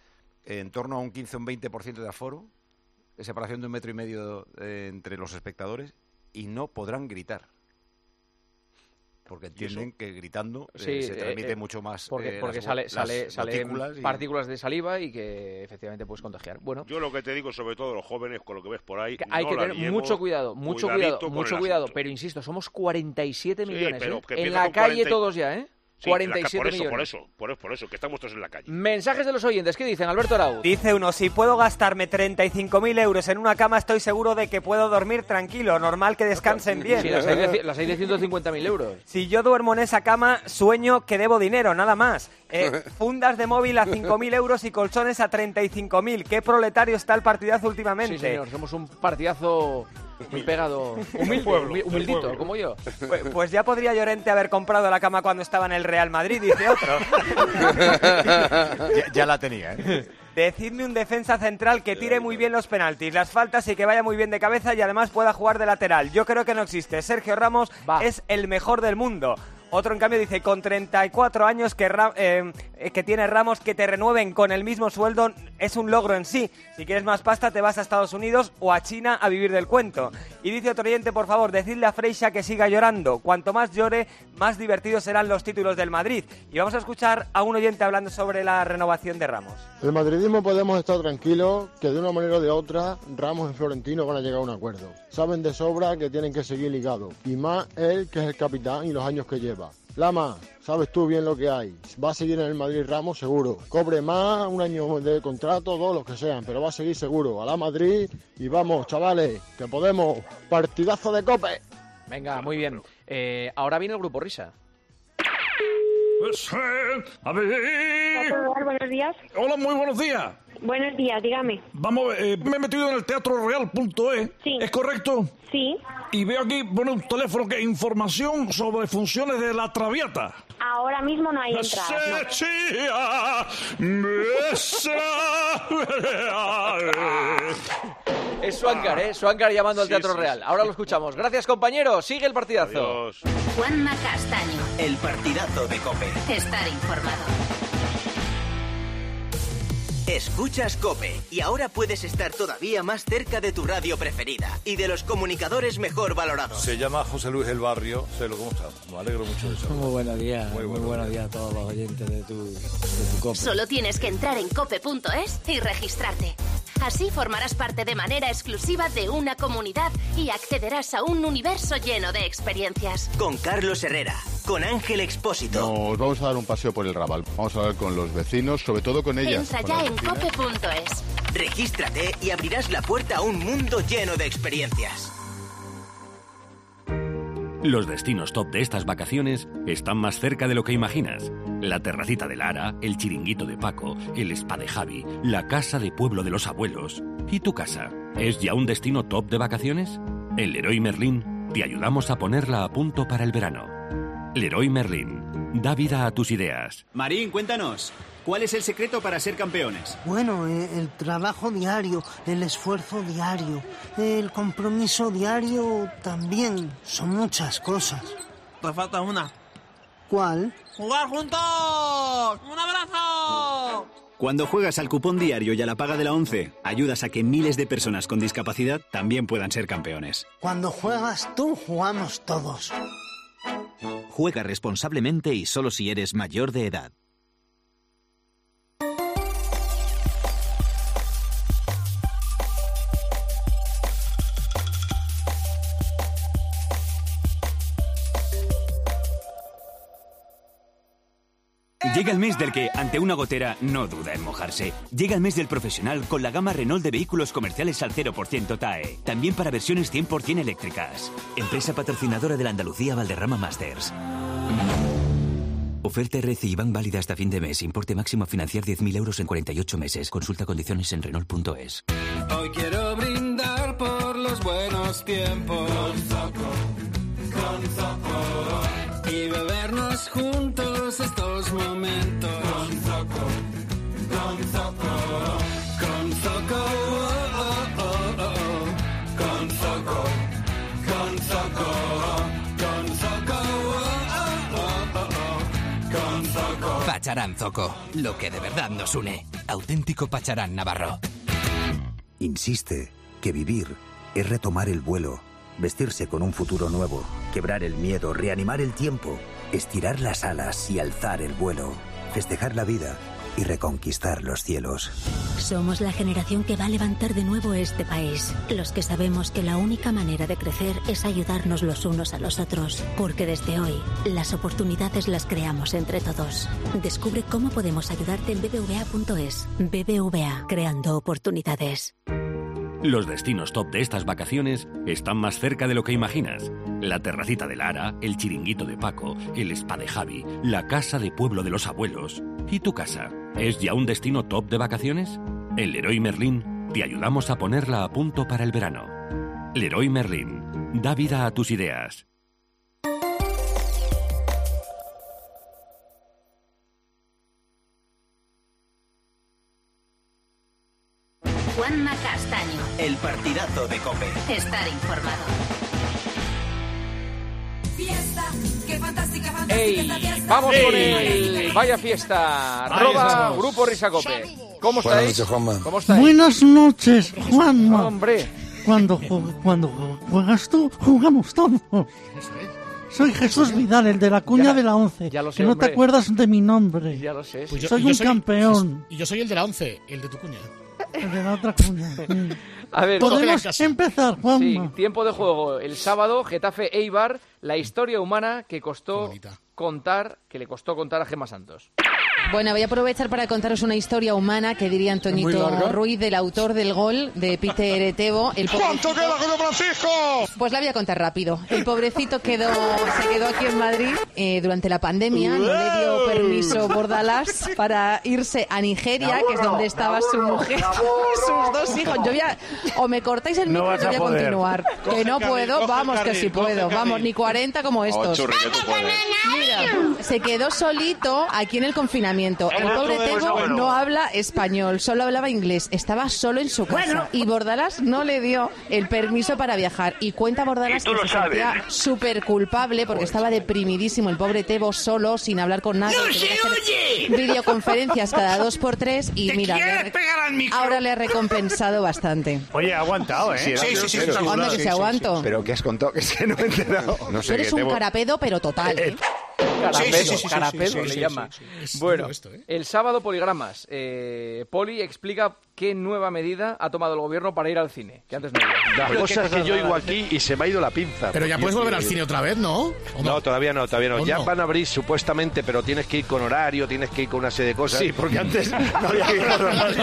en torno a un 15 o un 20% de aforo, separación de 1,5 metros entre los espectadores, y no podrán gritar. Porque entienden que gritando se transmite mucho más porque salen partículas de saliva y que efectivamente puedes contagiar. Bueno, yo lo que te digo, sobre todo los jóvenes, con lo que ves por ahí, hay que tener mucho cuidado, pero insisto, somos 47 millones en la calle todos ya, Sí, 47 millones. Por eso, que estamos todos en la calle. Mensajes de los oyentes, ¿qué dicen? Alberto Arauz. Dice uno, si puedo gastarme 35.000 euros en una cama, estoy seguro de que puedo dormir tranquilo, normal que descansen bien. Sí, las hay de 150.000 euros. Si yo duermo en esa cama, sueño que debo dinero, nada más. Fundas de móvil a 5.000 euros y colchones a 35.000. ¿Qué proletario está el partidazo últimamente? Sí, señor, somos un partidazo... muy pegado, humildito, como yo. Pues ya podría Llorente haber comprado la cama cuando estaba en el Real Madrid, dice otro. ya la tenía, Decidme un defensa central que tire muy bien los penaltis, las faltas y que vaya muy bien de cabeza y además pueda jugar de lateral. Yo creo que no existe. Sergio Ramos es el mejor del mundo. Otro, en cambio, dice, con 34 años que tiene Ramos, que te renueven con el mismo sueldo es un logro en sí. Si quieres más pasta, te vas a Estados Unidos o a China a vivir del cuento. Y dice otro oyente, por favor, decidle a Freixa que siga llorando. Cuanto más llore, más divertidos serán los títulos del Madrid. Y vamos a escuchar a un oyente hablando sobre la renovación de Ramos. El madridismo podemos estar tranquilos que de una manera o de otra Ramos y Florentino van a llegar a un acuerdo. Saben de sobra que tienen que seguir ligados. Y más él, que es el capitán y los años que lleva. Lama, sabes tú bien lo que hay. Va a seguir en el Madrid Ramos seguro. Cobre más, un año de contrato, 2, los que sean, pero va a seguir seguro. A la Madrid y vamos, chavales, que podemos. Partidazo de Cope. Venga, muy bien. Ahora viene el Grupo Risa. A ver. Buenos días. Hola, muy buenos días. Buenos días, dígame. Vamos, me he metido en el teatroreal.es. Sí. ¿Es correcto? Sí. Y veo aquí, pone un teléfono que información sobre funciones de La Traviata. Ahora mismo no hay entradas. Es Suáncar llamando al Teatro Real. Ahora lo escuchamos. Gracias, compañero. Sigue el partidazo. Adiós. Juanma Castaño. El partidazo de COPE. Estar informado. Escuchas COPE y ahora puedes estar todavía más cerca de tu radio preferida y de los comunicadores mejor valorados. Se llama José Luis El Barrio. ¿Cómo estás? Me alegro mucho de eso. Muy buenos días. Muy buenos días a todos los oyentes de tu COPE. Solo tienes que entrar en cope.es y registrarte. Así formarás parte de manera exclusiva de una comunidad y accederás a un universo lleno de experiencias. Con Carlos Herrera, con Ángel Expósito. Nos vamos a dar un paseo por el Raval. Vamos a hablar con los vecinos, sobre todo con ellas. Entra ya en cope.es. Regístrate y abrirás la puerta a un mundo lleno de experiencias. Los destinos top de estas vacaciones están más cerca de lo que imaginas. La terracita de Lara, el chiringuito de Paco, el spa de Javi, la casa de pueblo de los abuelos. ¿Y tu casa? ¿Es ya un destino top de vacaciones? En Leroy Merlin te ayudamos a ponerla a punto para el verano. Leroy Merlin, da vida a tus ideas. Marín, cuéntanos, ¿cuál es el secreto para ser campeones? Bueno, el trabajo diario, el esfuerzo diario, el compromiso diario también. Son muchas cosas. Te falta una. ¿Cuál? ¡Jugar juntos! ¡Un abrazo! Cuando juegas al cupón diario y a la paga de la ONCE, ayudas a que miles de personas con discapacidad también puedan ser campeones. Cuando juegas tú, jugamos todos. Juega responsablemente y solo si eres mayor de edad. Llega el mes del que, ante una gotera, no duda en mojarse. Llega el mes del profesional con la gama Renault de vehículos comerciales al 0% TAE. También para versiones 100% eléctricas. Empresa patrocinadora de la Andalucía Valderrama Masters. Oferta RC Bank válida hasta fin de mes. Importe máximo a financiar 10.000 euros en 48 meses. Consulta condiciones en Renault.es. Hoy quiero brindar por los buenos tiempos. Con Zoco. Y bebernos juntos estos momentos. Con Zoco. Con Zoco. Oh, oh, oh, oh. Con Zoco. Con Zoco. Con Zoco. Oh, oh, oh, oh. Con Zoco. Pacharán Zoco. Lo que de verdad nos une. Auténtico Pacharán Navarro. Insiste que vivir es retomar el vuelo, vestirse con un futuro nuevo, quebrar el miedo, reanimar el tiempo, estirar las alas y alzar el vuelo, festejar la vida y reconquistar los cielos. Somos la generación que va a levantar de nuevo este país. Los que sabemos que la única manera de crecer es ayudarnos los unos a los otros. Porque desde hoy, las oportunidades las creamos entre todos. Descubre cómo podemos ayudarte en bbva.es. BBVA, creando oportunidades. Los destinos top de estas vacaciones están más cerca de lo que imaginas. La terracita de Lara, el chiringuito de Paco, el spa de Javi, la casa de pueblo de los abuelos. ¿Y tu casa? ¿Es ya un destino top de vacaciones? En Leroy Merlin te ayudamos a ponerla a punto para el verano. Leroy Merlin, da vida a tus ideas. Juanma Castaño. El partidazo de COPE. Estar informado. Fiesta, qué fantástica, fantástica ¡Ey! esta fiesta. ¡Vamos con ¡Ey! el Vaya Fiesta! Ahí ¡Arroba estamos. Grupo Risacope! ¿Cómo Buenas estáis? noches, Juanma. ¿Cómo estáis? Buenas noches, Juanma. ¡Hombre! Cuando juegas tú, jugamos todos. Soy Jesús Vidal, el de la cuña de la 11. Ya lo sé, que no hombre. te acuerdas de mi nombre. Ya lo sé. Pues soy un campeón. Y yo soy el de la 11, el de tu cuña. El de la otra cuña. A ver, podemos empezar, Juanma. Sí, tiempo de juego. El sábado, Getafe Eibar, la historia humana que costó contar, que le costó contar a Gemma Santos. Bueno, voy a aprovechar para contaros una historia humana que diría ¿Muy Antoñito larga? Ruiz, del autor del gol de Peter Etebo. ¿Cuánto queda, Julio Francisco? Pues la voy a contar rápido. El pobrecito se quedó aquí en Madrid durante la pandemia. No le dio permiso Bordalás para irse a Nigeria, que es donde estaba su mujer y sus dos hijos. O me cortáis el micro, yo voy a continuar. Que no puedo, vamos que sí puedo. Vamos, ni 40 como estos. Churri, que tú puedes. Mira, se quedó solito aquí en el confinamiento. entrenamiento. El pobre Tebo no habla español, solo hablaba inglés. Estaba solo en su casa y Bordalás no le dio el permiso para viajar. Y cuenta Bordalás que se sentía súper culpable porque estaba deprimidísimo el pobre Tebo solo, sin hablar con nadie. ¡No se oye! Videoconferencias cada 2x3 y mira, ahora le ha recompensado bastante. Oye, ha aguantado, ¿eh? Sí. Anda que se aguanto. Pero ¿qué has contado? Que es que no me he enterado. No sé, eres un carapedo, pero total, ¿eh? Carapedo le llama. Bueno, el sábado poligramas. Poli explica qué nueva medida ha tomado el gobierno para ir al cine, que antes no había. La cosa es que yo oigo aquí y se me ha ido la pinza. Pero ya puedes volver al cine otra vez, ¿no? No, todavía no. Ya van a abrir supuestamente, pero tienes que ir con horario, tienes que ir con una serie de cosas. Sí, porque antes no había que ir con horario.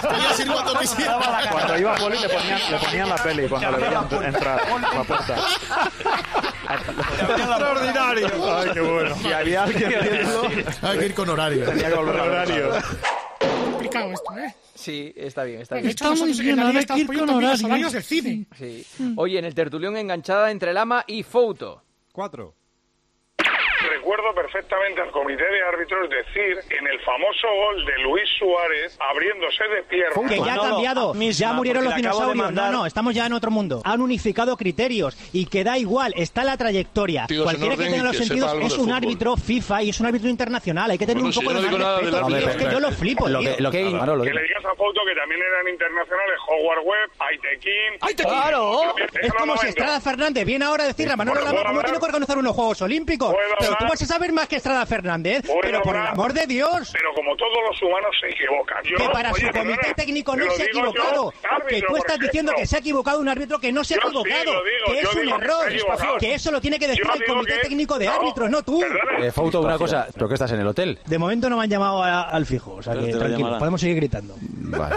Cuando iba a Poli le ponían la peli cuando le veían entrar a la puerta. Extraordinario. Ay, qué bueno. Y había alguien viendo. Hay que ir con horario. Tenía que volver al horario. Complicado esto, ¿eh? Sí, está bien. De hecho, está muy bien, ahora hay que ir con horarios del cine. Sí. Oye, en el tertulión enganchada entre Lama y Fouto. 4. Recuerdo perfectamente al comité de árbitros decir en el famoso gol de Luis Suárez abriéndose de pierna. Que ya ha cambiado, ya murieron los dinosaurios. No, estamos ya en otro mundo. Han unificado criterios y que da igual, está la trayectoria. Cualquiera que tenga los sentidos es un árbitro FIFA y es un árbitro internacional. Hay que tener un poco de respeto. Es que yo lo flipo, tío. Que le digas a Fouto que también eran internacionales Howard Webb, Aitekin. ¡Claro! Es como si Estrada Fernández viene ahora a decirle a Manolo Lama cómo tiene que organizar unos Juegos Olímpicos. Pero tú vas a saber más que Estrada Fernández. Pero por el amor de Dios. Pero como todos los humanos se equivocan. Que para su comité técnico no se ha equivocado. Que tú estás diciendo que se ha equivocado un árbitro que no se ha equivocado. Que es un error. Que eso lo tiene que decir el comité técnico de árbitros, no tú. Fouto, una cosa. ¿Pero qué estás en el hotel? De momento no me han llamado al fijo. O sea que tranquilo, podemos seguir gritando. Vale.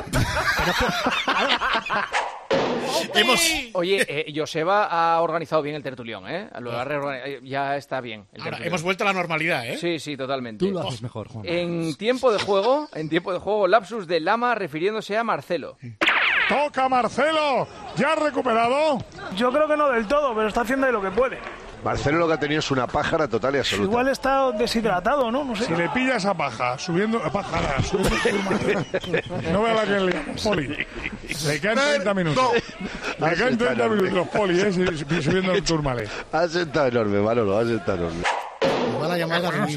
Oye, Joseba ha organizado bien el tertulión, ¿eh? Ya está bien. Ahora, hemos vuelto a la normalidad, ¿eh? Sí, totalmente. Tú lo haces mejor, Juan. En tiempo de juego, lapsus de Lama refiriéndose a Marcelo. ¡Toca Marcelo! ¿Ya ha recuperado? Yo creo que no del todo, pero está haciendo lo que puede. Marcelo lo que ha tenido es una pájara total y absoluta. Igual está deshidratado, ¿no? No sé. Si le pillas a paja, subiendo no vea la que le Poli. Le quedan 30 minutos. Le quedan 30 minutos, Poli, subiendo el Tourmalet. Ha sentado enorme, Manolo, ha sentado enorme. Van a llamar de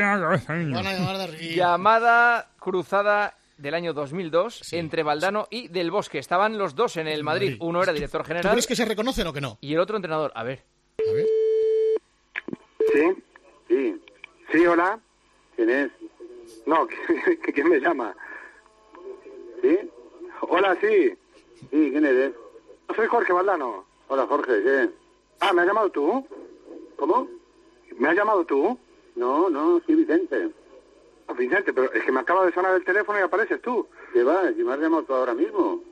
Llamada cruzada del año 2002 entre Valdano y Del Bosque. Estaban los dos en el Madrid. Uno era director general. ¿Tú crees que se reconocen o que no? Y el otro entrenador. A ver. Sí, hola. ¿Quién es? No, ¿quién me llama? ¿Sí? Hola, sí. Sí, ¿quién eres? Soy Jorge Valdano. Hola, Jorge, ¿qué? Ah, ¿me has llamado tú? ¿Cómo? ¿Me has llamado tú? No, sí, Vicente. Ah, Vicente, pero es que me acaba de sonar el teléfono y apareces tú. ¿Qué va? Si me has llamado tú ahora mismo.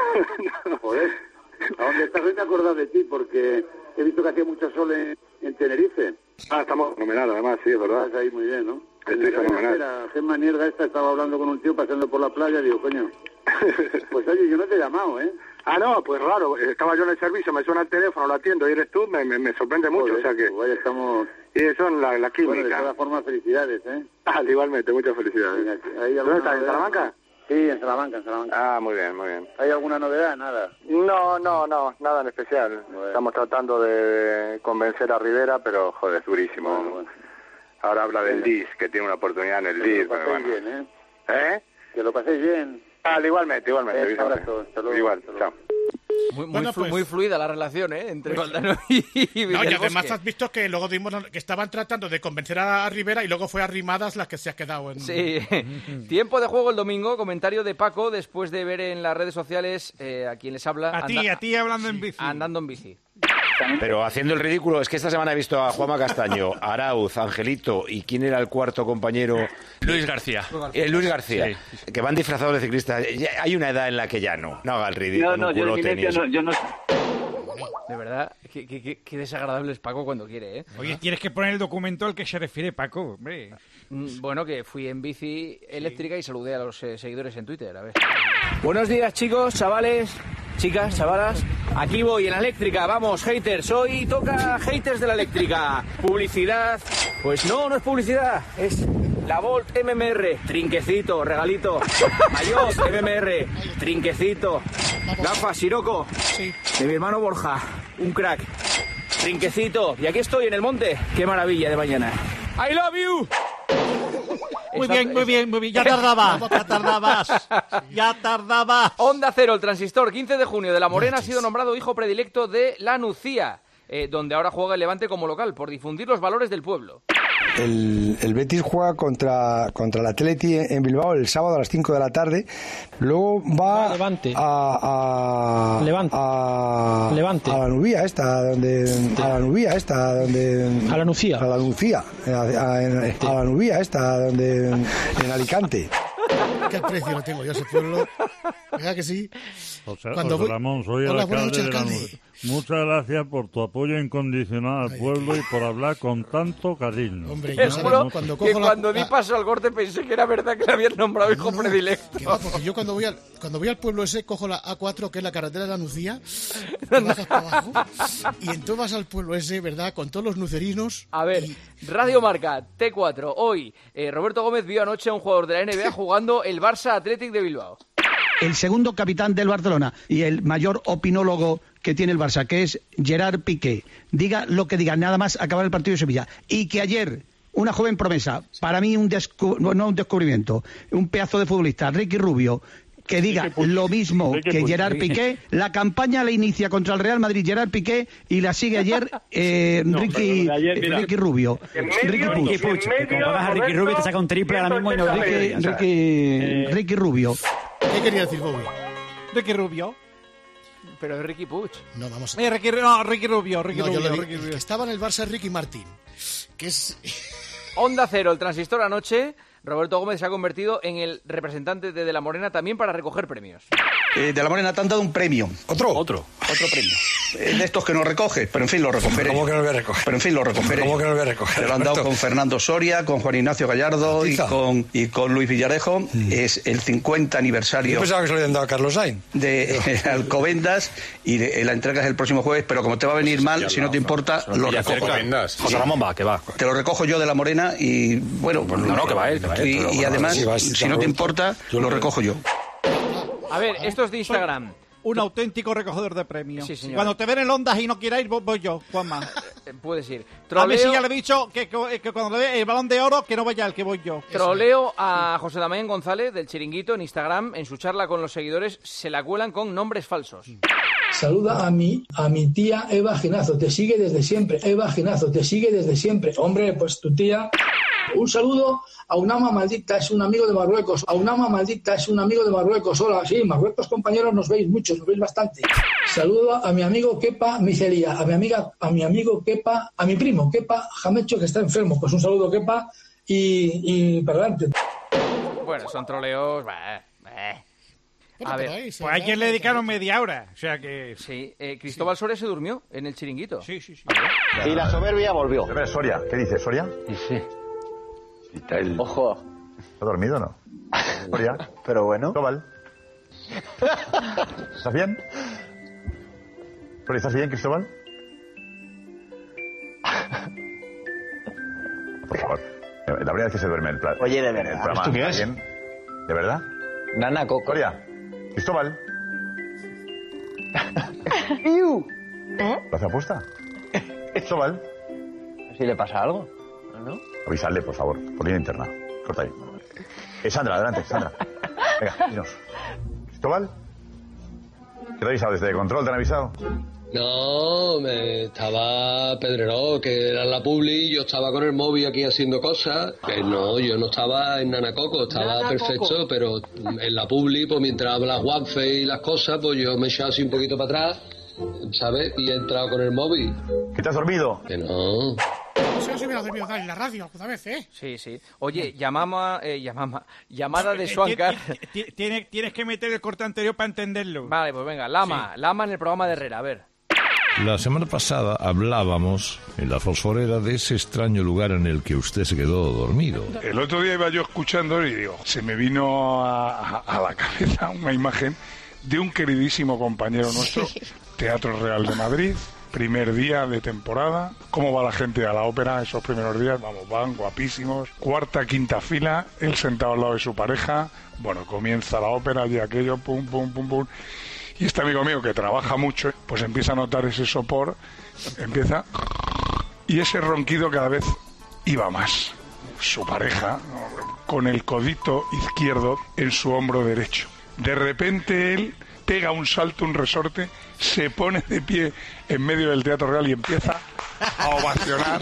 Joder. ¿A dónde estás? Hoy me he acordado de ti porque he visto que hacía mucho sol en Tenerife. Ah, estamos fenomenal, además, sí, es verdad. Estás ahí muy bien, ¿no? Estoy fenomenal. La Gemma Nierga estaba hablando con un tío pasando por la playa y digo, coño, pues oye, yo no te he llamado, ¿eh? Ah, no, pues raro, estaba yo en el servicio, me suena el teléfono, lo atiendo y eres tú, me sorprende mucho, o sea que... Pues estamos... Y eso es la química. Bueno, de todas formas, felicidades, ¿eh? Ah, igualmente, muchas felicidades. ¿Dónde estás, en Salamanca? Sí, en Salamanca. Ah, muy bien. ¿Hay alguna novedad? Nada. No, nada en especial. Bueno. Estamos tratando de convencer a Rivera, pero, joder, es durísimo. Bueno. Ahora habla del DIS, que tiene una oportunidad en el DIS. Que lo paséis bien, ¿eh? Que lo paséis bien. Ah, igualmente. Un abrazo, hasta luego. Igual, chao. Muy fluida la relación, ¿eh? Entre Valdano y No, y además has visto que luego vimos que estaban tratando de convencer a Rivera y luego fue a Arrimadas las que se ha quedado en... Sí. Tiempo de juego el domingo, comentario de Paco después de ver en las redes sociales a quien les habla... A ti hablando en bici. Andando en bici. Pero haciendo el ridículo, es que esta semana he visto a Juanma Castaño, Arauz, Angelito y ¿quién era el cuarto compañero? Luis García. Luis García, sí. Que van disfrazados de ciclistas. Hay una edad en la que ya no haga el ridículo. No, yo no. De verdad, qué desagradable es Paco cuando quiere, ¿eh? Oye, tienes que poner el documento al que se refiere Paco, hombre. Bueno, que fui en bici eléctrica y saludé a los seguidores en Twitter, a ver. Buenos días, chicos, chavales, chicas, chavalas. Aquí voy en la eléctrica, vamos, haters. Hoy toca haters de la eléctrica. Publicidad. Pues no es publicidad, es La Volt MMR, trinquecito, regalito. Mayot MMR, trinquecito. Gafas, Siroco, de mi hermano Borja, un crack. Trinquecito, y aquí estoy en el monte. Qué maravilla de mañana. I love you. Muy bien. Ya tardabas. Onda Cero, el transistor, 15 de junio de La Morena ha sido nombrado hijo predilecto de La Nucía, donde ahora juega el Levante como local, por difundir los valores del pueblo. El Betis juega contra el Atleti en Bilbao el sábado a las 5 de la tarde. Luego va a la Nubía esta, donde en Alicante. Qué aprecio lo tengo yo a ese pueblo. ¿Verdad que sí? José Ramón, soy el alcalde de la Nubía. Muchas gracias por tu apoyo incondicional al pueblo y por hablar con tanto cariño. Hombre, yo cuando di paso al corte pensé que era verdad que le habían nombrado hijo predilecto. Porque yo cuando voy al pueblo ese cojo la A4, que es la carretera de la Nucía, te bajas para abajo y entonces vas al pueblo ese, ¿verdad? Con todos los nucerinos. A ver, Radio Marca, T4. Hoy, Roberto Gómez vio anoche a un jugador de la NBA jugando el Barça Athletic de Bilbao. El segundo capitán del Barcelona y el mayor opinólogo que tiene el Barça, que es Gerard Piqué, diga lo que diga, nada más acabar el partido de Sevilla, y que ayer una joven promesa, para mí no un descubrimiento, un pedazo de futbolista, Ricky Rubio, que diga lo mismo que Gerard Piqué, la campaña la inicia contra el Real Madrid Gerard Piqué y la sigue ayer Ricky Rubio. Ricky Puig, que como pagas a Ricky Rubio te saca un triple ahora mismo y no Ricky Rubio. ¿Qué quería decir Bobby? Ricky Rubio. Pero es Ricky Puig. No, vamos a... Ricky Rubio. Que estaba en el Barça Ricky Martín, que es... Onda Cero, el transistor anoche. Roberto Gómez se ha convertido en el representante de La Morena también para recoger premios. De La Morena te han dado un premio. ¿Otro premio. De estos que no recoges, pero en fin lo recogeré. ¿Cómo que no lo voy a recoger? Pero en fin lo recogeré. ¿Cómo que no lo voy a recoger? Te lo han dado con Fernando Soria, con Juan Ignacio Gallardo y con Luis Villarejo. Es el 50 aniversario. Yo pensaba que se lo habían dado a Carlos Sainz. De Alcobendas y la entrega es el próximo jueves, pero como te va a venir mal, si no te importa, lo recojo. José Ramón va, que va. Te lo recojo yo de La Morena y bueno, no, que va él. Y además, si no te importa, lo recojo yo. A ver, esto es de Instagram. Un auténtico recogedor de premios. Sí, señor. Cuando te ven en Ondas y no quieras ir, voy yo, Juanma. Puedes ir. A Messi ya le he dicho que cuando le dé el Balón de Oro, que no vaya el que voy yo. Troleo a José Damián González del Chiringuito en Instagram. En su charla con los seguidores se la cuelan con nombres falsos. Saluda a mi tía Eva Ginazo, te sigue desde siempre. Eva Ginazo, te sigue desde siempre. Hombre, pues tu tía... Un saludo a Unama Maldita, es un amigo de Marruecos. Hola, sí, Marruecos, compañeros, nos veis mucho, nos veis bastante. Saludo a mi amigo Kepa Micelia, a mi amigo Kepa, a mi primo Kepa Jamecho, que está enfermo. Pues un saludo, Kepa, y para adelante. Bueno, son troleos... A ver, pues ayer le dedicaron media hora, o sea que... Sí, Cristóbal Soria se durmió en el Chiringuito. Sí. Y la soberbia volvió. A ver, Soria, ¿qué dices, Soria? Sí. Ojo. ¿Está dormido o no? Soria. Pero bueno. Cristóbal. ¿Estás bien? Soria, ¿estás bien, Cristóbal? Por favor. La primera vez que se duerme el plato. Oye, de verdad. ¿Esto qué es? ¿De verdad? Nana Coco. Soria. Cristóbal. ¿Lo hace apuesta? Cristóbal. ¿Si le pasa algo? ¿No? Avísale, por favor. Por línea interna. Corta ahí. Sandra, adelante, Sandra. Venga, dinos. Cristóbal. ¿Qué te ha avisado desde control? ¿Te han avisado? No, me estaba Pedreró, que era la publi, yo estaba con el móvil aquí haciendo cosas. No, yo no estaba en Nanacoco, estaba perfecto, pero en la publi, pues mientras habla Juanfe y las cosas, pues yo me he echado así un poquito para atrás, ¿sabes? Y he entrado con el móvil. ¿Que te has dormido? Que no. Eso se hubiera dormido en la radio alguna vez, ¿eh? Sí. Oye, llamada de Swankar. Tienes que meter el corte anterior para entenderlo. Vale, pues venga, Lama en el programa de Herrera, a ver. La semana pasada hablábamos en la fosforera de ese extraño lugar en el que usted se quedó dormido. El otro día iba yo escuchando y digo, se me vino a la cabeza una imagen de un queridísimo compañero nuestro, Teatro Real de Madrid, primer día de temporada. ¿Cómo va la gente a la ópera esos primeros días? Vamos, van guapísimos. Cuarta, quinta fila, él sentado al lado de su pareja. Bueno, comienza la ópera y aquello, pum, pum, pum, pum. Y este amigo mío que trabaja mucho, pues empieza a notar ese sopor, empieza... Y ese ronquido cada vez iba más. Su pareja, con el codito izquierdo en su hombro derecho. De repente él pega un salto, un resorte, se pone de pie en medio del Teatro Real y empieza a ovacionar.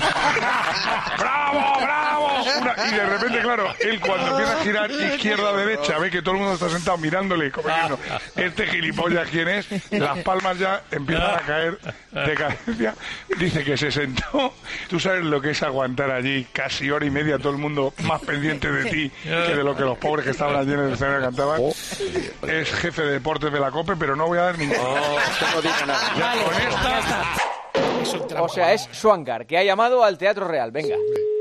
¡Bravo, bravo! Y de repente, claro, él cuando empieza a girar izquierda a derecha, ve que todo el mundo está sentado mirándole y como diciendo, este gilipollas, ¿quién es? Las palmas ya empiezan a caer de cadencia. Dice que se sentó. Tú sabes lo que es aguantar allí casi hora y media, todo el mundo más pendiente de ti que de lo que los pobres que estaban allí en el escenario cantaban. Es jefe de deportes de la COPE, pero no voy a dar ningún... No digo nada. Ya, con esta... O sea, es Schwankar, que ha llamado al Teatro Real. Venga.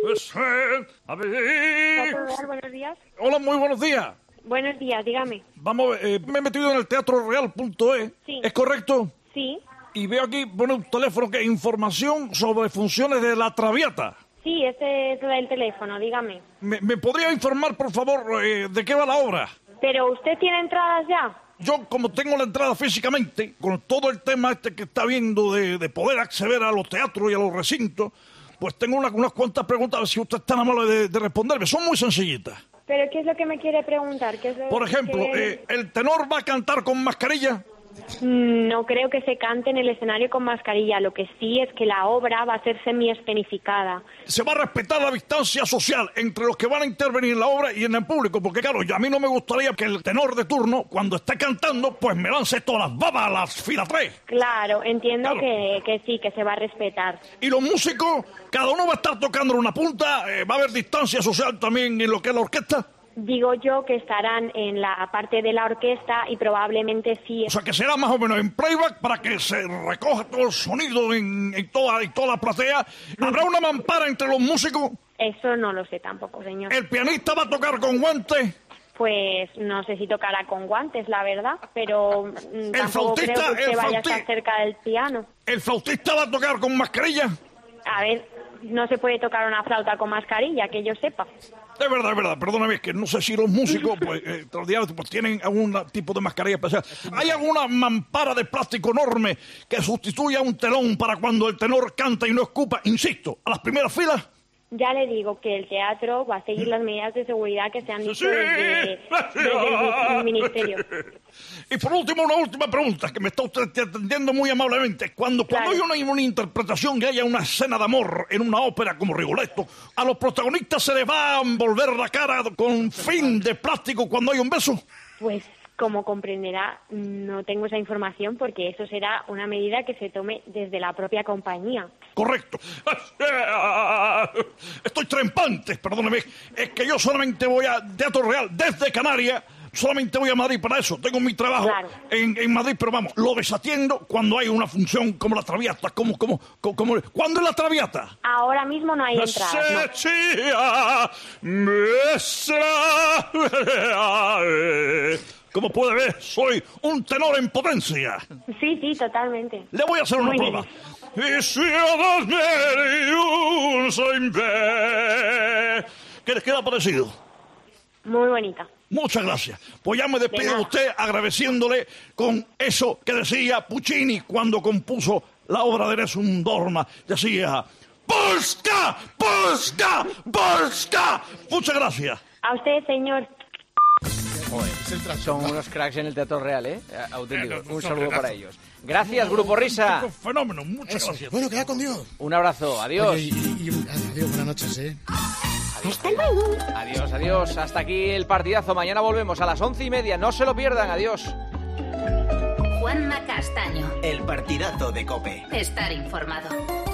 A ver. Buenos días. Hola, muy buenos días. Buenos días, dígame. Vamos, me he metido en el teatroreal.es. Sí. ¿Es correcto? Sí. Y veo aquí, pone un teléfono que información sobre funciones de La Traviata. Sí, ese es el teléfono, dígame. ¿Me podría informar, por favor, de qué va la obra? ¿Pero usted tiene entradas ya? Yo, como tengo la entrada físicamente, con todo el tema este que está viendo de poder acceder a los teatros y a los recintos, pues tengo unas cuantas preguntas, a ver si usted es tan amable de responderme. Son muy sencillitas. ¿Pero qué es lo que me quiere preguntar? Por ejemplo, ¿el tenor va a cantar con mascarilla? No creo que se cante en el escenario con mascarilla. Lo que sí es que la obra va a ser semi-escenificada. Se va a respetar la distancia social entre los que van a intervenir en la obra y en el público, porque claro, a mí no me gustaría que el tenor de turno, cuando esté cantando, pues me lance todas las babas a las fila 3. Claro, entiendo que sí, que se va a respetar. ¿Y los músicos? ¿Cada uno va a estar tocando en una punta? ¿Va a haber distancia social también en lo que es la orquesta? Digo yo que estarán en la parte de la orquesta y probablemente sí. O sea, que será más o menos en playback para que se recoja todo el sonido en toda la platea. ¿Habrá una mampara entre los músicos? Eso no lo sé tampoco, señor. ¿El pianista va a tocar con guantes? Pues no sé si tocará con guantes, la verdad, pero tampoco creo que usted vaya a estar cerca del piano. ¿El flautista va a tocar con mascarilla? A ver, no se puede tocar una flauta con mascarilla, que yo sepa. Es verdad, perdóname, es que no sé si los músicos pues tienen algún tipo de mascarilla especial. ¿Hay alguna mampara de plástico enorme que sustituya un telón para cuando el tenor canta y no escupa, insisto, a las primeras filas? Ya le digo que el teatro va a seguir las medidas de seguridad que se han dicho desde el ministerio. Y por último, una última pregunta, que me está usted atendiendo muy amablemente. Cuando hay una interpretación, que haya una escena de amor en una ópera como Rigoletto, ¿a los protagonistas se les va a envolver la cara con fin de plástico cuando hay un beso? Pues, como comprenderá, no tengo esa información porque eso será una medida que se tome desde la propia compañía. Correcto. Estoy trempante, perdóneme. Es que yo solamente voy a Teatro Real desde Canarias. Solamente voy a Madrid para eso. Tengo mi trabajo en Madrid, pero vamos, lo desatiendo cuando hay una función como La Traviata. ¿Cuándo es La Traviata? Ahora mismo no hay entradas. Como puede ver, soy un tenor en potencia. Sí, totalmente. Le voy a hacer una prueba. ¿Qué les queda parecido? Muy bonita. Muchas gracias. Pues ya me despido de usted agradeciéndole con eso que decía Puccini cuando compuso la obra de Nessun Dorma. Decía, ¡Polska! ¡Polska! ¡Polska! Muchas gracias. A usted, señor. Son unos cracks en el Teatro Real, ¿eh? Auténticos. Un saludo para ellos. Gracias, Grupo Risa. Fenómeno, muchas gracias. Bueno, queda con Dios. Un abrazo, adiós. Oye, adiós, buenas noches, Hasta luego. Adiós. Hasta aquí el partidazo. Mañana volvemos a las 11:30. No se lo pierdan. Adiós. Juanma Castaño. El partidazo de COPE. Estar informado.